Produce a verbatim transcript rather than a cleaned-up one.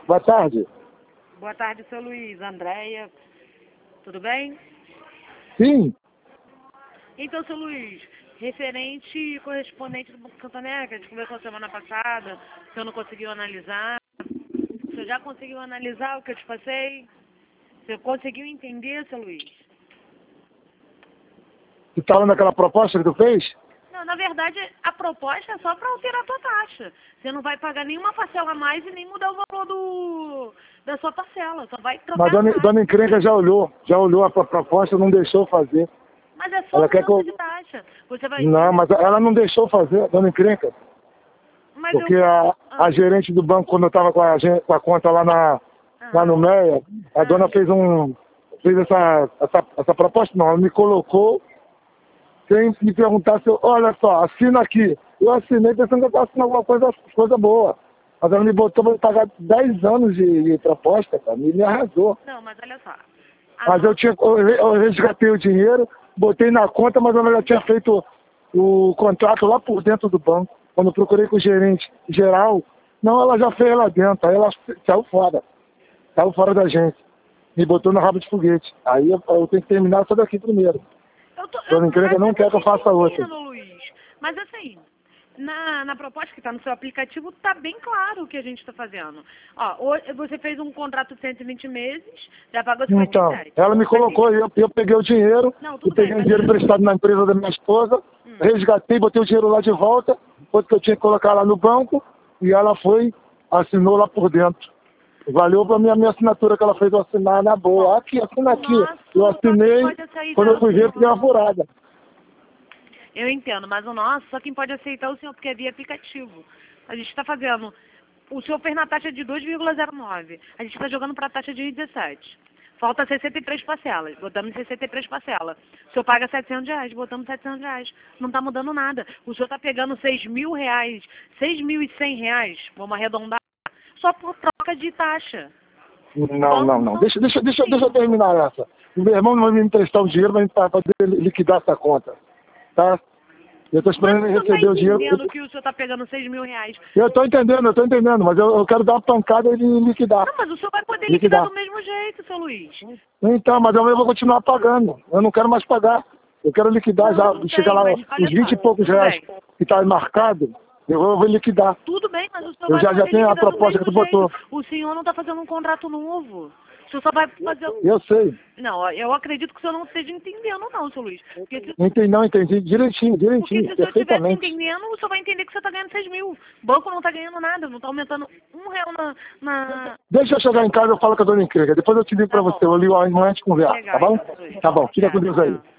Boa tarde. Boa tarde, seu Luiz. Andréia, tudo bem? Sim. Então, seu Luiz, referente correspondente do Banco Santander, que a gente conversou semana passada, o senhor não conseguiu analisar. O senhor já conseguiu analisar o que eu te passei? O senhor conseguiu entender, seu Luiz? Você tá falando daquela proposta que tu fez? Não, na verdade, a proposta é só para alterar a tua taxa. Você não vai pagar nenhuma parcela a mais e nem mudar o valor do, da sua parcela. Só vai trocar Mas a dona, a taxa. dona Encrenca já olhou, já olhou a pro- proposta, não deixou fazer. Mas é só Ela quer mudança que eu... de taxa. Você vai... Não, mas ela não deixou fazer, a dona Encrenca. Mas Porque eu... a, Ah. a gerente do banco, quando eu estava com a, gen- com a conta lá, na, lá no Meia, a Ah. dona fez um fez essa, essa, essa proposta, não, ela me colocou sem me perguntar se eu, olha só, assina aqui. Eu assinei pensando que eu estava assinando alguma coisa, coisa boa. Mas ela me botou para pagar dez anos de, de proposta, cara, e me arrasou. Não, mas olha só. A Mas eu, tinha, eu eu resgatei o dinheiro, botei na conta, mas ela já tinha feito o contrato lá por dentro do banco. Quando eu procurei com o gerente geral, não, ela já fez lá dentro. Aí ela saiu fora. Saiu fora da gente. Me botou no rabo de foguete. Aí eu, eu tenho que terminar essa daqui primeiro. Eu tô, Dona Encrenca não quer que eu faça outra. entendendo, Luiz. Mas assim, na, na proposta que está no seu aplicativo, está bem claro o que a gente está fazendo. Ó, hoje você fez um contrato de cento e vinte meses, já pagou cinquenta Então, e sete. ela me colocou, eu, eu peguei o dinheiro, Não, tudo eu peguei bem, o dinheiro mas... emprestado na empresa da minha esposa, Hum. resgatei, botei o dinheiro lá de volta, outro que eu tinha que colocar lá no banco, e ela foi, assinou lá por dentro. Valeu pra minha, minha assinatura que ela fez eu assinar na boa. Aqui, assina aqui. Nosso Eu assinei, pode aceitar quando eu fui o ver, fiquei uma senhor. furada. Eu entendo, mas o nosso, só quem pode aceitar é o senhor, porque é via aplicativo. A gente está fazendo... O senhor fez na taxa de dois vírgula zero nove. A gente está jogando para a taxa de um vírgula dezessete. Falta sessenta e três parcelas. Botamos sessenta e três parcelas. O senhor paga setecentos reais, botamos setecentos reais. Não está mudando nada. O senhor está pegando seis mil reais, seis mil e cem reais, vamos arredondar, só por troca de taxa. Não, não, não. Deixa, deixa, deixa, deixa eu terminar essa. O meu irmão não vai me emprestar o dinheiro para poder liquidar essa conta. Tá? Eu estou esperando ele receber o dinheiro. Mas o senhor está entendendo que o senhor está pegando seis mil reais? Eu estou entendendo, eu estou entendendo, mas eu, eu quero dar uma pancada e ele liquidar. Não, mas o senhor vai poder liquidar. liquidar do mesmo jeito, seu Luiz. Então, mas eu vou continuar pagando. Eu não quero mais pagar. Eu quero liquidar Não, já. tudo Chegar bem, lá mas olha uns vinte e só, poucos tudo reais bem. que está marcado, eu vou, eu vou liquidar. Tudo bem, mas o senhor Eu vai já, já poder tenho a liquidar do proposta que tu mesmo botou. jeito. O senhor não está fazendo um contrato novo. O senhor só vai fazer... Eu sei. Não, ó, eu acredito que o senhor não esteja entendendo, não, seu Luiz. Porque se, Entendi, não, entendi. Direitinho, porque direitinho. se o senhor estivesse Perfeitamente. entendendo, o senhor vai entender que você está ganhando seis mil. O banco não está ganhando nada, não está aumentando um real na... na... Deixa eu chegar em casa, eu falo com a dona Encrenca. Depois eu te ligo Tá pra bom. você. Eu ligo amanhã a gente conversa, tá Legal, bom? então, Luiz. Tá bom, fica com Deus aí. Tchau.